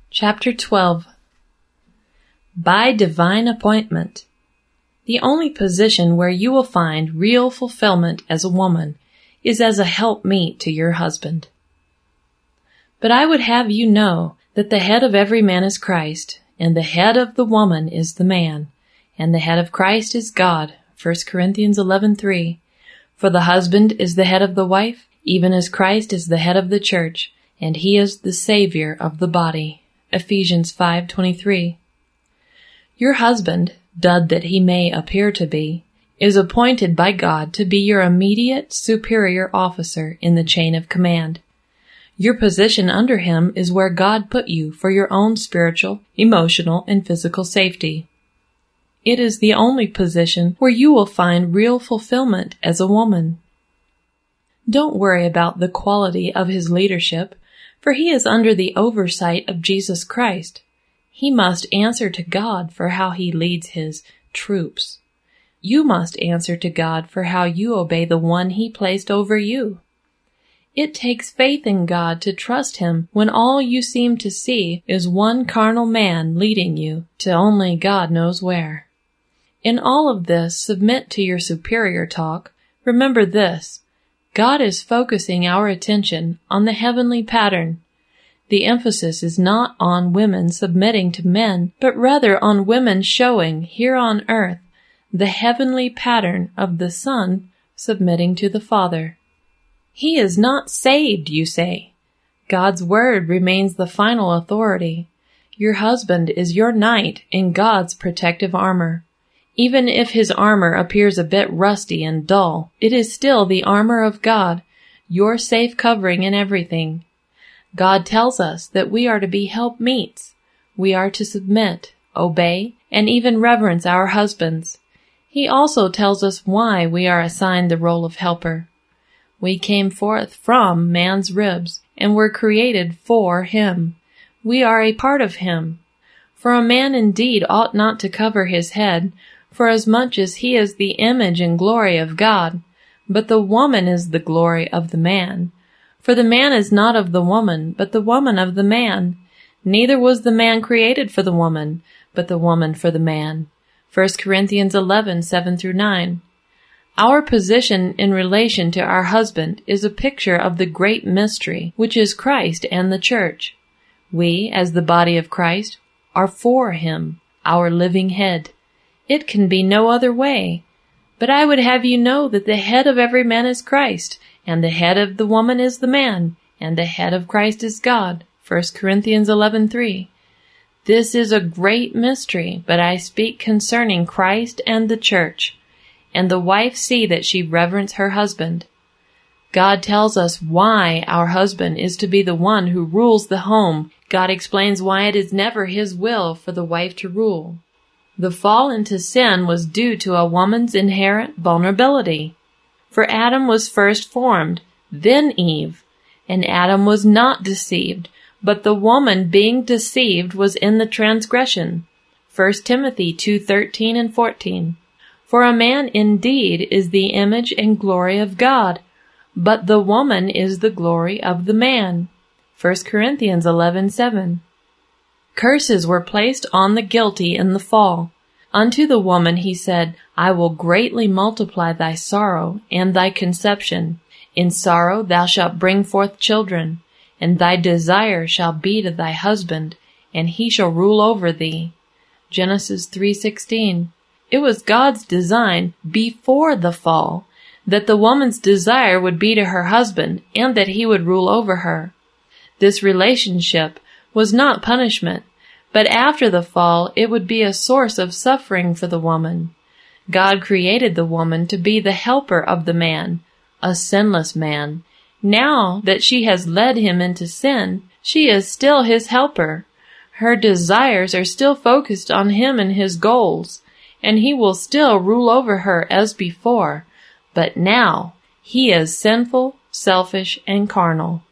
Chapter 12. By Divine Appointment. The only position where you will find real fulfillment as a woman is as a helpmeet to your husband. But I would have you know that the head of every man is Christ, and the head of the woman is the man, and the head of Christ is God. 1 Corinthians 11:3. For the husband is the head of the wife, even as Christ is the head of the church, and he is the Savior of the body. Ephesians 5:23. Your husband, dud that he may appear to be, is appointed by God to be your immediate superior officer in the chain of command. Your position under him is where God put you for your own spiritual, emotional, and physical safety. It is the only position where you will find real fulfillment as a woman. Don't worry about the quality of his leadership, for he is under the oversight of Jesus Christ. He must answer to God for how he leads his troops. You must answer to God for how you obey the one he placed over you. It takes faith in God to trust him when all you seem to see is one carnal man leading you to only God knows where. In all of this, submit to your superior talk. Remember this: God is focusing our attention on the heavenly pattern. The emphasis is not on women submitting to men, but rather on women showing here on earth the heavenly pattern of the Son submitting to the Father. He is not saved, you say. God's word remains the final authority. Your husband is your knight in God's protective armor. Even if his armor appears a bit rusty and dull, it is still the armor of God, your safe covering in everything. God tells us that we are to be helpmeets. We are to submit, obey, and even reverence our husbands. He also tells us why we are assigned the role of helper. We came forth from man's ribs and were created for him. We are a part of him. For a man indeed ought not to cover his head, forasmuch as he is the image and glory of God, but the woman is the glory of the man. For the man is not of the woman, but the woman of the man. Neither was the man created for the woman, but the woman for the man. 1 Corinthians 11:7-9. Our position in relation to our husband is a picture of the great mystery, which is Christ and the church. We, as the body of Christ, are for him, our living head. It can be no other way. But I would have you know that the head of every man is Christ, and the head of the woman is the man, and the head of Christ is God. 1 Corinthians 11:3. This is a great mystery, but I speak concerning Christ and the church. And the wife see that she reverence her husband. God tells us why our husband is to be the one who rules the home. God explains why it is never his will for the wife to rule. The fall into sin was due to a woman's inherent vulnerability. For Adam was first formed, then Eve, and Adam was not deceived, but the woman being deceived was in the transgression. 1 Timothy 2:13 and 14. For a man indeed is the image and glory of God, but the woman is the glory of the man. 1 Corinthians 11:7. Curses were placed on the guilty in the fall. Unto the woman he said, I will greatly multiply thy sorrow and thy conception. In sorrow thou shalt bring forth children, and thy desire shall be to thy husband, and he shall rule over thee. Genesis 3:16. It was God's design before the fall that the woman's desire would be to her husband and that he would rule over her. This relationship was not punishment, but after the fall it would be a source of suffering for the woman. God created the woman to be the helper of the man, a sinless man. Now that she has led him into sin, she is still his helper. Her desires are still focused on him and his goals, and he will still rule over her as before, but now he is sinful, selfish, and carnal.